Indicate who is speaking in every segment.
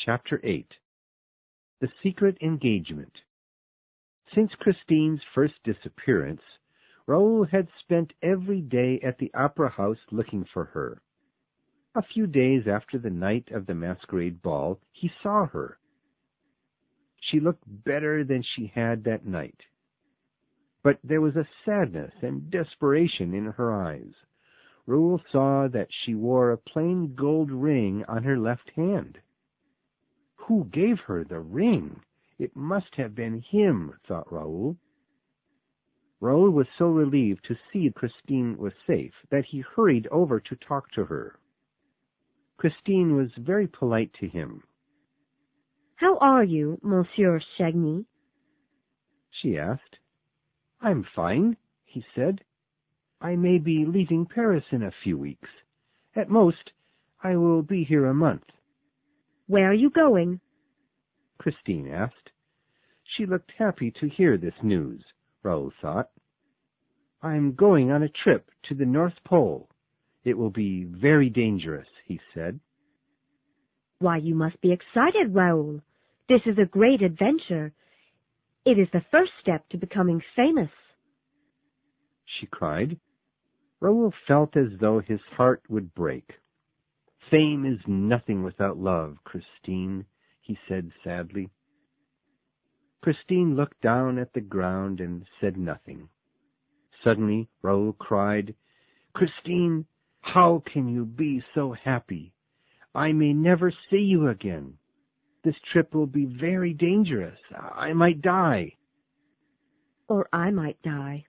Speaker 1: Chapter 8. The Secret Engagement. Since Christine's first disappearance, Raoul had spent every day at the opera house looking for her. A few days after the night of the masquerade ball, he saw her. She looked better than she had that night. But there was a sadness and desperation in her eyes. Raoul saw that she wore a plain gold ring on her left hand. Who gave her the ring? It must have been him, thought Raoul. Raoul was so relieved to see Christine was safe that he hurried over to talk to her. Christine was very polite to him.
Speaker 2: "How are you, Monsieur Chagny?"
Speaker 1: she asked. "I'm fine," he said. "I may be leaving Paris in a few weeks. At most, I will be here a month."
Speaker 2: "Where are you going?"
Speaker 1: Christine asked. She looked happy to hear this news, Raoul thought. "I'm going on a trip to the North Pole. It will be very dangerous," he said.
Speaker 2: "Why, you must be excited, Raoul. This is a great adventure. It is the first step to becoming famous,"
Speaker 1: she cried. Raoul felt as though his heart would break. "Fame is nothing without love, Christine," he said sadly. Christine looked down at the ground and said nothing. Suddenly Raoul cried, "Christine, how can you be so happy? I may never see you again. This trip will be very dangerous. I might die."
Speaker 2: "Or I might die,"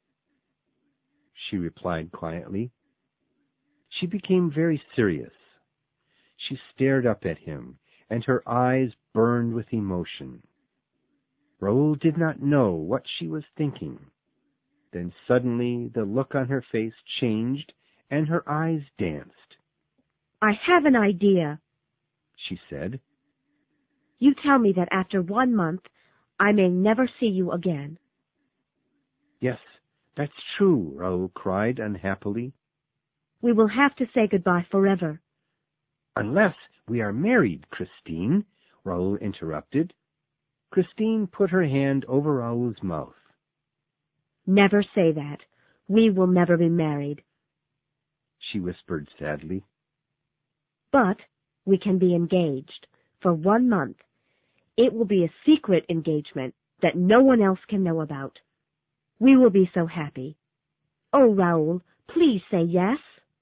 Speaker 1: she replied quietly. She became very serious. She stared up at him, and her eyes burned with emotion. Raoul did not know what she was thinking. Then suddenly the look on her face changed, and her eyes danced.
Speaker 2: "I have an idea,"
Speaker 1: she said.
Speaker 2: "You tell me that after 1 month, I may never see you again."
Speaker 1: "Yes, that's true," Raoul cried unhappily.
Speaker 2: "We will have to say goodbye forever."
Speaker 1: "Unless we are married, Christine," Raoul interrupted. Christine put her hand over Raoul's mouth.
Speaker 2: "Never say that. We will never be married,"
Speaker 1: she whispered sadly.
Speaker 2: "But we can be engaged for 1 month. It will be a secret engagement that no one else can know about. We will be so happy. Oh, Raoul, please say yes."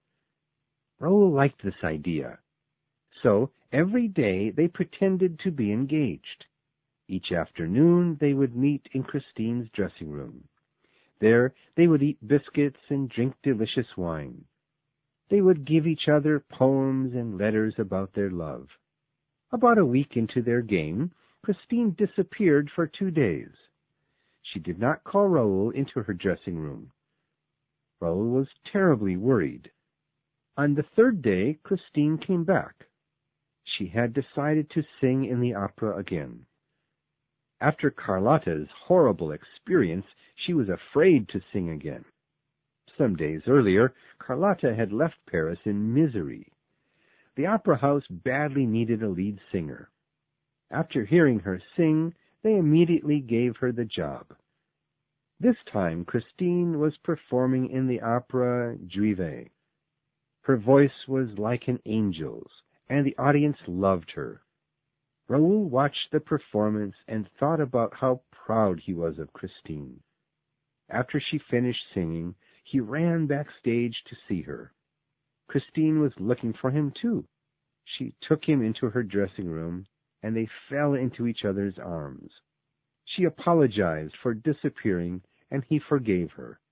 Speaker 1: Raoul liked this idea. So every day they pretended to be engaged. Each afternoon they would meet in Christine's dressing room. There they would eat biscuits and drink delicious wine. They would give each other poems and letters about their love. About a week into their game, Christine disappeared for 2 days. She did not call Raoul into her dressing room. Raoul was terribly worried. On the 3rd day, Christine came back. She had decided to sing in the opera again. After Carlotta's horrible experience, she was afraid to sing again. Some days earlier, Carlotta had left Paris in misery. The opera house badly needed a lead singer. After hearing her sing, they immediately gave her the job. This time, Christine was performing in the opera Juive. Her voice was like an angel's, and the audience loved her. Raoul watched the performance and thought about how proud he was of Christine. After she finished singing, he ran backstage to see her. Christine was looking for him too. She took him into her dressing room, and they fell into each other's arms. She apologized for disappearing, and he forgave her.